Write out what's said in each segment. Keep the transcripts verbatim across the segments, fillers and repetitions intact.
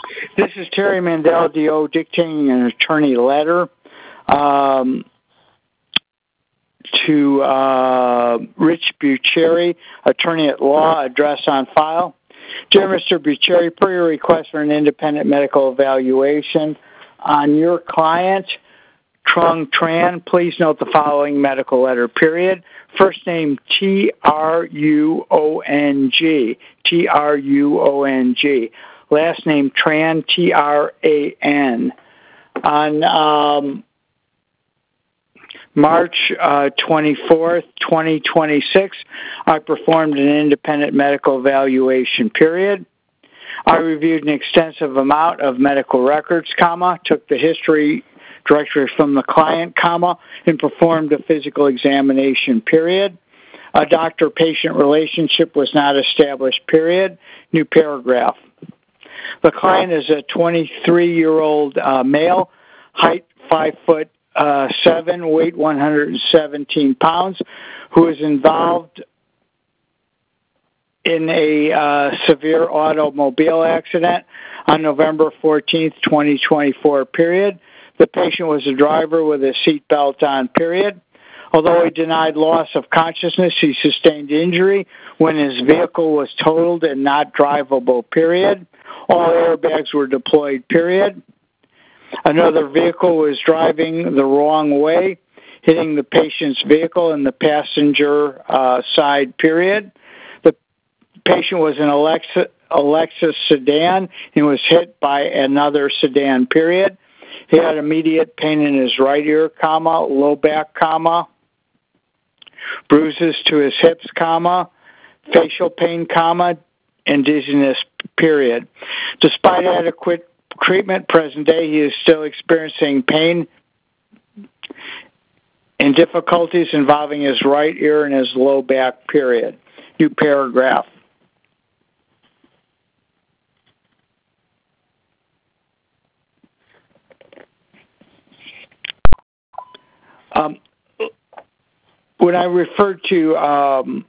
This is Terry Mandel, D O, dictating an attorney letter um, to uh, Rich Bucheri, attorney at law, address on file. Dear Mister Bucheri, per your request for an independent medical evaluation on your client, Trung Tran, please note the following medical letter, period. First name T R U O N G, T R U O N G. Last name Tran, T R A N. On um, March uh, twenty-fourth, twenty twenty-six, I performed an independent medical evaluation, period. I reviewed an extensive amount of medical records, comma, took the history directory from the client, comma, and performed a physical examination, period. A doctor-patient relationship was not established, period. New paragraph. The client is a twenty-three-year-old uh, male, height five foot uh, seven, weight one hundred seventeen pounds, who is involved in a uh, severe automobile accident on November fourteenth, twenty twenty-four, period. The patient was a driver with a seatbelt on, period. Although he denied loss of consciousness, he sustained injury when his vehicle was totaled and not drivable, period. All airbags were deployed, period. Another vehicle was driving the wrong way, hitting the patient's vehicle in the passenger uh, side, period. The patient was in a Lexus, a Lexus sedan and was hit by another sedan, period. He had immediate pain in his right ear, comma, low back, comma, bruises to his hips, comma, facial pain, comma, and dizziness, period. Despite adequate treatment, present day, he is still experiencing pain and difficulties involving his right ear and his low back, period. New paragraph. Um, when I refer to um,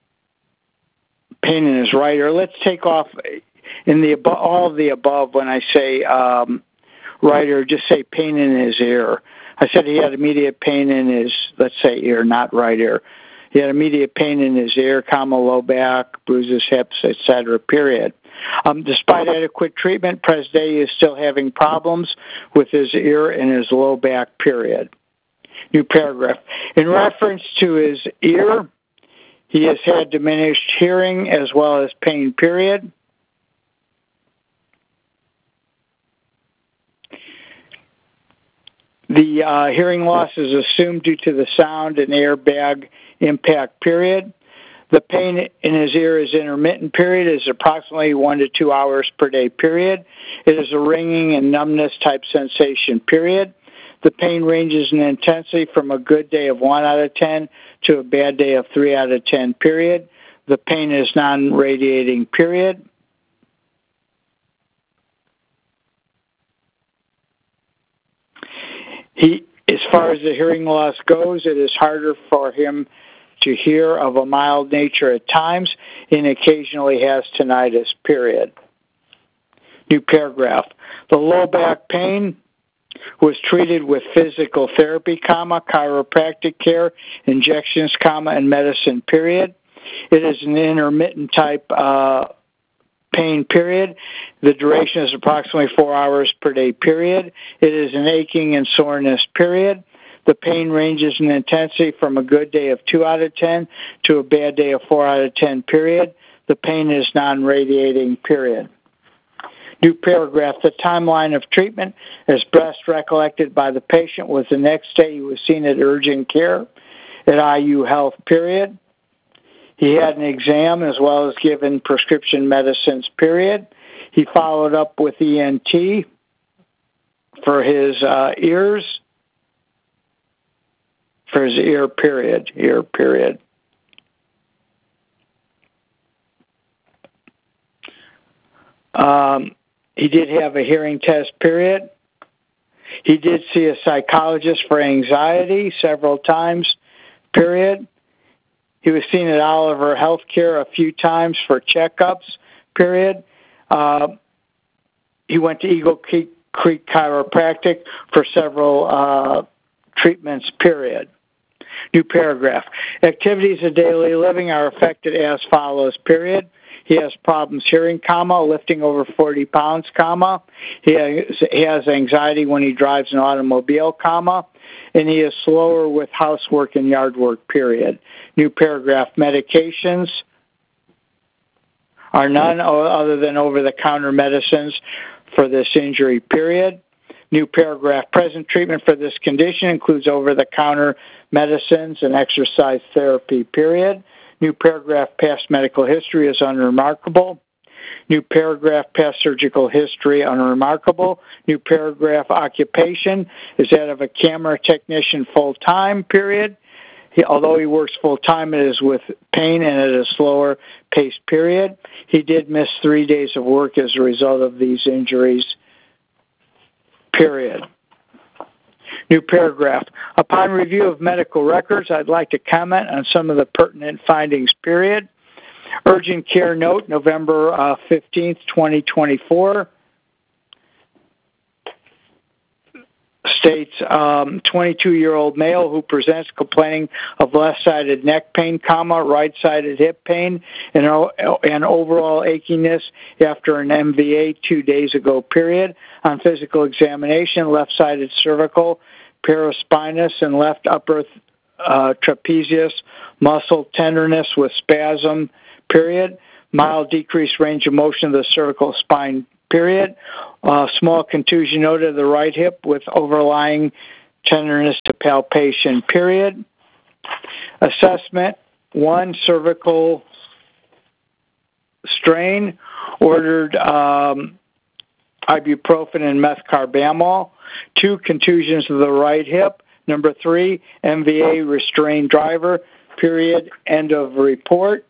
pain in his right ear, let's take off in the abo- all of the above. When I say um, right ear, just say pain in his ear. I said he had immediate pain in his, let's say, ear, not right ear. He had immediate pain in his ear, comma, low back, bruises, hips, et cetera, period. Um, despite adequate treatment, present day he is still having problems with his ear and his low back, period. New paragraph. In reference to his ear, he has had diminished hearing as well as pain, period. The uh, hearing loss is assumed due to the sound and airbag impact, period. The pain in his ear is intermittent, period. It is approximately one to two hours per day, period. It is a ringing and numbness type sensation, period. The pain ranges in intensity from a good day of one out of ten to a bad day of three out of ten, period. The pain is non-radiating, period. He, as far as the hearing loss goes, it is harder for him to hear, of a mild nature at times, and occasionally has tinnitus, period. New paragraph. The low back pain was treated with physical therapy, comma, chiropractic care, injections, comma, and medicine, period. It is an intermittent type uh, pain, period. The duration is approximately four hours per day, period. It is an aching and soreness, period. The pain ranges in intensity from a good day of two out of ten to a bad day of four out of ten, period. The pain is non-radiating, period. New paragraph. The timeline of treatment, as best recollected by the patient, was the next day he was seen at urgent care at I U Health, period. He had an exam as well as given prescription medicines, period. He followed up with E N T for his uh, ears, for his ear, period, ear, period. Um, he did have a hearing test, period. He did see a psychologist for anxiety several times, period. He was seen at Oliver Healthcare a few times for checkups, period. Uh, he went to Eagle Creek, Creek Chiropractic for several uh, treatments, period. New paragraph. Activities of daily living are affected as follows, period. He has problems hearing, comma, lifting over forty pounds, comma. He has, he has anxiety when he drives an automobile, comma. And he is slower with housework and yard work, period. New paragraph. Medications are none other than over-the-counter medicines for this injury, period. New paragraph. Present treatment for this condition includes over-the-counter medicines and exercise therapy, period. New paragraph. Past medical history is unremarkable. New paragraph. Past surgical history unremarkable. New paragraph. Occupation is that of a camera technician full-time, period. He, although he works full-time, it is with pain and at a slower pace, period. He did miss three days of work as a result of these injuries, period. New paragraph. Upon review of medical records, I'd like to comment on some of the pertinent findings, period. Urgent care note, November uh, fifteenth, twenty twenty-four. States um, twenty-two-year-old male who presents complaining of left-sided neck pain, comma, right-sided hip pain, and, and overall achiness after an M V A two days ago, period. On physical examination, left-sided cervical, paraspinous, and left upper uh, trapezius muscle tenderness with spasm, period. Mild decreased range of motion of the cervical spine, period. Uh, small contusion noted of the right hip with overlying tenderness to palpation, period. Assessment, one, cervical strain, ordered um, ibuprofen and methcarbamol. Two, contusions of the right hip. Number three, M V A restrained driver, period, end of report.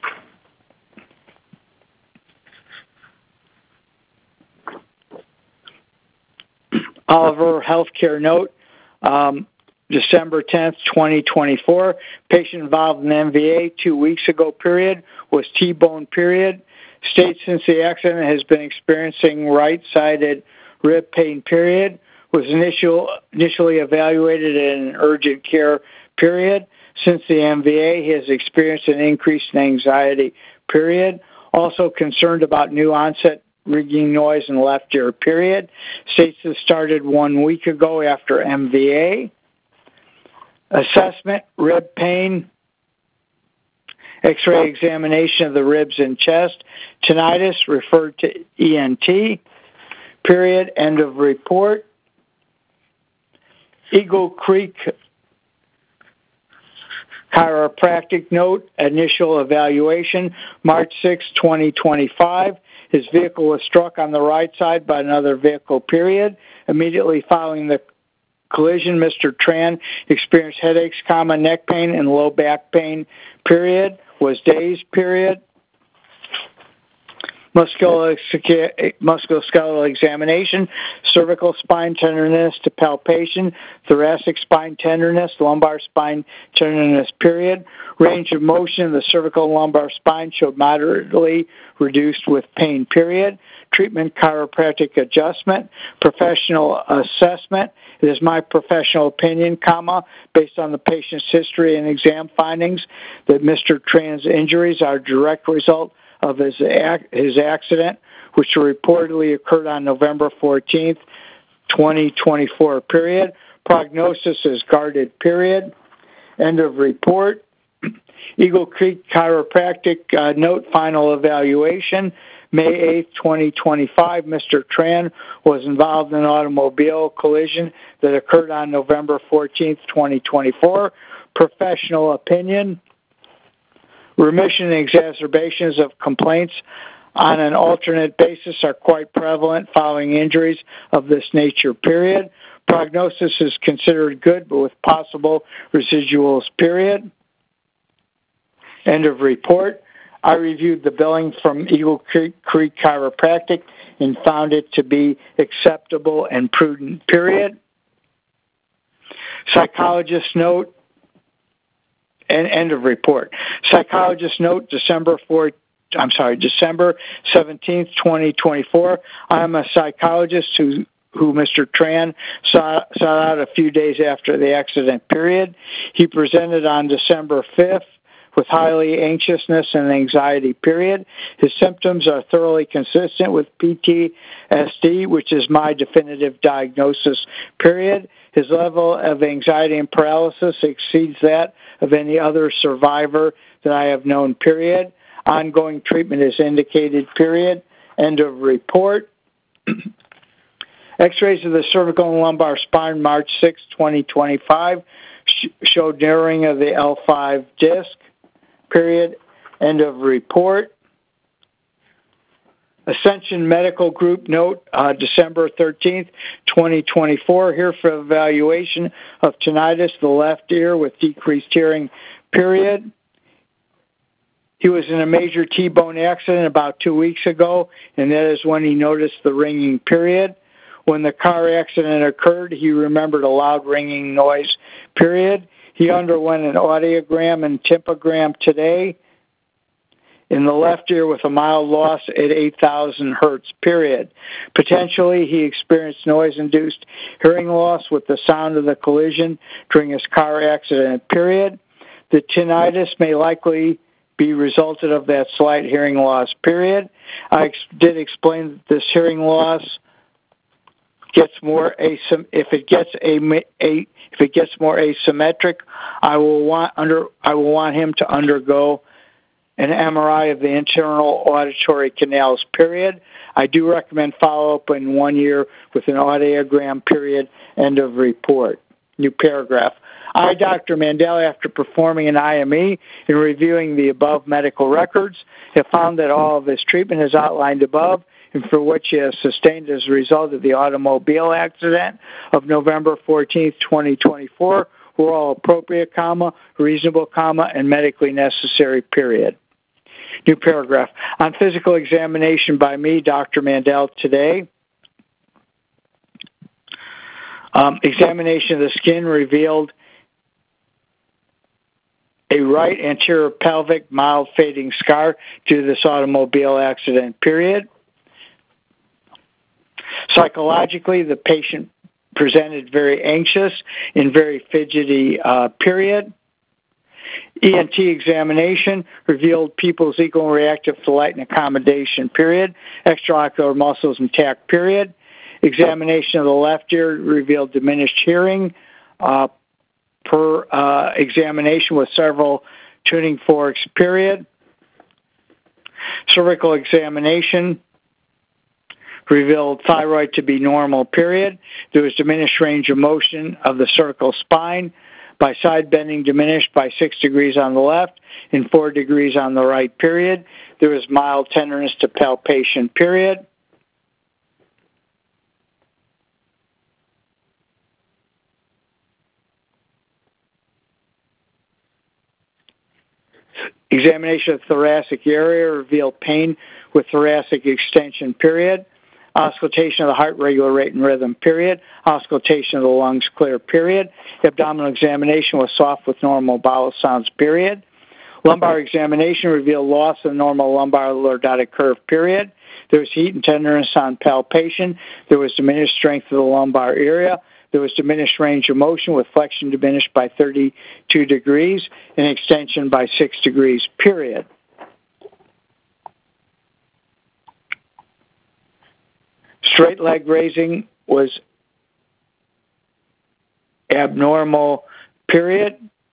Oliver Healthcare note, um, December tenth, twenty twenty-four. Patient involved in M V A two weeks ago, period, was T-bone, period. States since the accident has been experiencing right-sided rib pain, period. Was initial, initially evaluated in urgent care, period. Since the M V A, he has experienced an increase in anxiety, period. Also concerned about new onset ringing noise in the left ear, period. States this started one week ago after M V A. Assessment, rib pain, X-ray examination of the ribs and chest, tinnitus, referred to E N T, period, end of report. Eagle Creek Chiropractic note, initial evaluation, March sixth, twenty twenty-five. His vehicle was struck on the right side by another vehicle, period. Immediately following the collision, Mister Tran experienced headaches, comma, neck pain, and low back pain, period. Was dazed, period. Musculoskeletal examination, cervical spine tenderness to palpation, thoracic spine tenderness, lumbar spine tenderness, period. Range of motion of the cervical and lumbar spine showed moderately reduced with pain, period. Treatment, chiropractic adjustment, professional assessment. It is my professional opinion, comma, based on the patient's history and exam findings, that Mister Tran's injuries are a direct result of his his accident, which reportedly occurred on November fourteenth, twenty twenty-four, period. Prognosis is guarded, period. End of report. Eagle Creek Chiropractic uh, note, final evaluation. May eighth, twenty twenty-five, Mister Tran was involved in an automobile collision that occurred on November fourteenth, twenty twenty-four. Professional opinion. Remission and exacerbations of complaints on an alternate basis are quite prevalent following injuries of this nature, period. Prognosis is considered good, but with possible residuals, period. End of report. I reviewed the billing from Eagle Creek, Creek Chiropractic and found it to be acceptable and prudent, period. Psychologist note, and end of report. Psychologist note, December I'm sorry, December seventeenth, twenty twenty-four. I'm a psychologist who who Mister Tran saw, saw out a few days after the accident period. He presented on December fifth with highly anxiousness and anxiety period. His symptoms are thoroughly consistent with P T S D, which is my definitive diagnosis period. His level of anxiety and paralysis exceeds that of any other survivor that I have known period. Ongoing treatment is indicated period. End of report. X-rays of the cervical and lumbar spine, March sixth, twenty twenty-five, sh- showed narrowing of the L five disc, period. End of report. Ascension Medical Group note, uh, December thirteenth, twenty twenty-four, here for evaluation of tinnitus, the left ear with decreased hearing, period. He was in a major T-bone accident about two weeks ago, and that is when he noticed the ringing, period. When the car accident occurred, he remembered a loud ringing noise, period. He underwent an audiogram and tympanogram today in the left ear with a mild loss at eight thousand hertz, period. Potentially, he experienced noise-induced hearing loss with the sound of the collision during his car accident, period. The tinnitus may likely be resulted of that slight hearing loss, period. I ex- did explain that this hearing loss gets more asym- if it gets a, a if it gets more asymmetric, I will want under I will want him to undergo an M R I of the internal auditory canals, period. I do recommend follow-up in one year with an audiogram, period. End of report. New paragraph. I, Doctor Mandel, after performing an I M E and reviewing the above medical records, have found that all of his treatment is outlined above and for which he has sustained as a result of the automobile accident of November fourteenth, twenty twenty-four, were all appropriate, comma, reasonable, comma, and medically necessary, period. New paragraph. On physical examination by me, Doctor Mandel, today, um, examination of the skin revealed a right anterior pelvic mild fading scar due to this automobile accident, period. Psychologically, the patient presented very anxious and very fidgety, uh, period. E N T examination revealed pupils equal and reactive to light and accommodation, period. Extraocular muscles intact, period. Examination of the left ear revealed diminished hearing uh, per uh, examination with several tuning forks, period. Cervical examination revealed thyroid to be normal, period. There was diminished range of motion of the cervical spine by side bending diminished by six degrees on the left and four degrees on the right, period. There was mild tenderness to palpation, period. Examination of the thoracic area revealed pain with thoracic extension, period. Auscultation of the heart, regular rate and rhythm, period. Auscultation of the lungs, clear, period. Abdominal examination was soft with normal bowel sounds, period. Lumbar examination revealed loss of the normal lumbar lordotic curve, period. There was heat and tenderness on palpation. There was diminished strength of the lumbar area. There was diminished range of motion with flexion diminished by thirty-two degrees and extension by six degrees, period. Straight leg raising was abnormal, period.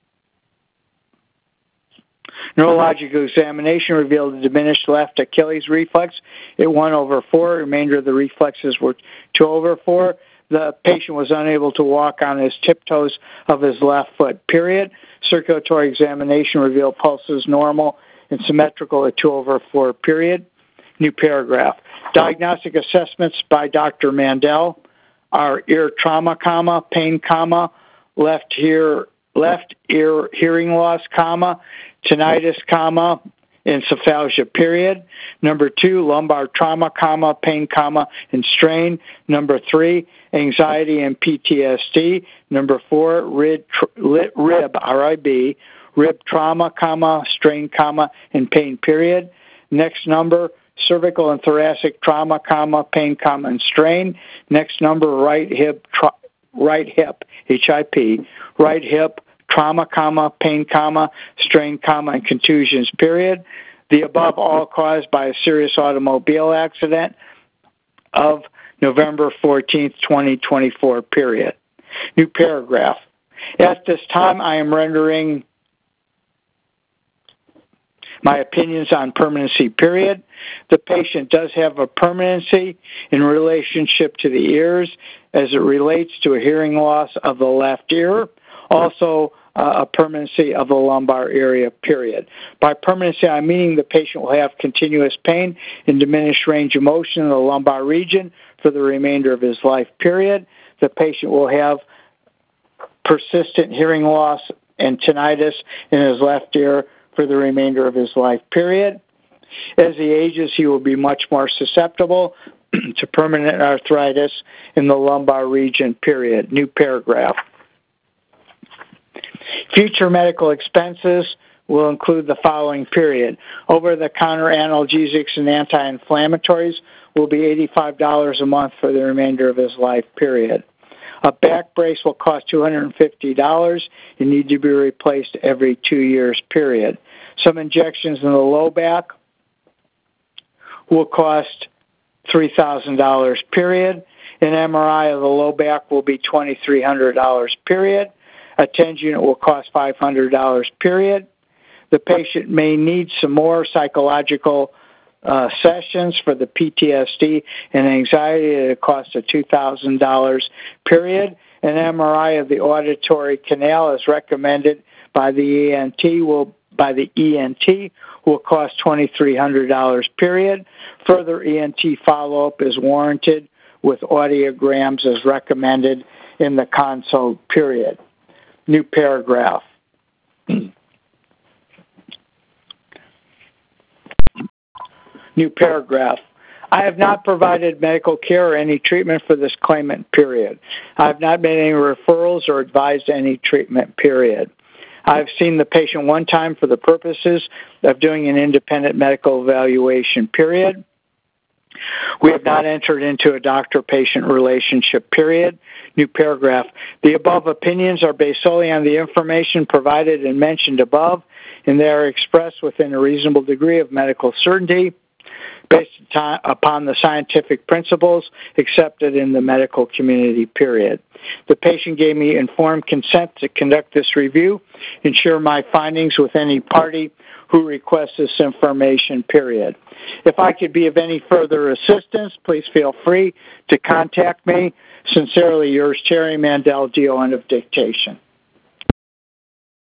Neurological examination revealed a diminished left Achilles reflex at one over four. The remainder of the reflexes were two over four. The patient was unable to walk on his tiptoes of his left foot, period. Circulatory examination revealed pulses normal and symmetrical at two over four, period. New paragraph. Diagnostic assessments by Doctor Mandel are ear trauma, comma, pain, comma, left ear, left ear hearing loss, comma, tinnitus, comma, encephalgia, period. Number two, lumbar trauma, comma, pain, comma, and strain. Number three, anxiety and P T S D. Number four, rib, rib R I B, rib trauma, comma, strain, comma, and pain, period. Next number, cervical and thoracic trauma, comma, pain, comma, and strain. Next number, right hip, tra- right hip, H I P, right hip, trauma, comma, pain, comma, strain, comma, and contusions, period. The above all caused by a serious automobile accident of November fourteenth, twenty twenty-four, period. New paragraph. At this time, I am rendering my opinions on permanency, period. The patient does have a permanency in relationship to the ears as it relates to a hearing loss of the left ear. Also, uh, a permanency of the lumbar area, period. By permanency, I'm meaning the patient will have continuous pain and diminished range of motion in the lumbar region for the remainder of his life, period. The patient will have persistent hearing loss and tinnitus in his left ear for the remainder of his life, period. As he ages, he will be much more susceptible to permanent arthritis in the lumbar region, period. New paragraph. Future medical expenses will include the following, period. Over-the-counter analgesics and anti-inflammatories will be eighty-five dollars a month for the remainder of his life, period. A back brace will cost two hundred fifty dollars and need to be replaced every two years, period. Some injections in the low back will cost three thousand dollars, period. An M R I of the low back will be two thousand three hundred dollars, period. A TENS unit will cost five hundred dollars, period. The patient may need some more psychological uh, sessions for the P T S D and anxiety at a cost of two thousand dollars, period. An M R I of the auditory canal as recommended by the E N T will by the E N T will cost two thousand three hundred dollars, period. Further E N T follow-up is warranted with audiograms as recommended in the consult, period. New paragraph. New paragraph. I have not provided medical care or any treatment for this claimant, period. I have not made any referrals or advised any treatment, period. I've seen the patient one time for the purposes of doing an independent medical evaluation, period. We have not entered into a doctor-patient relationship, period. New paragraph. The above opinions are based solely on the information provided and mentioned above, and they are expressed within a reasonable degree of medical certainty based upon the scientific principles accepted in the medical community, period. The patient gave me informed consent to conduct this review and share my findings with any party who requests this information, period. If I could be of any further assistance, please feel free to contact me. Sincerely yours, Terry Mandel, D O N of dictation.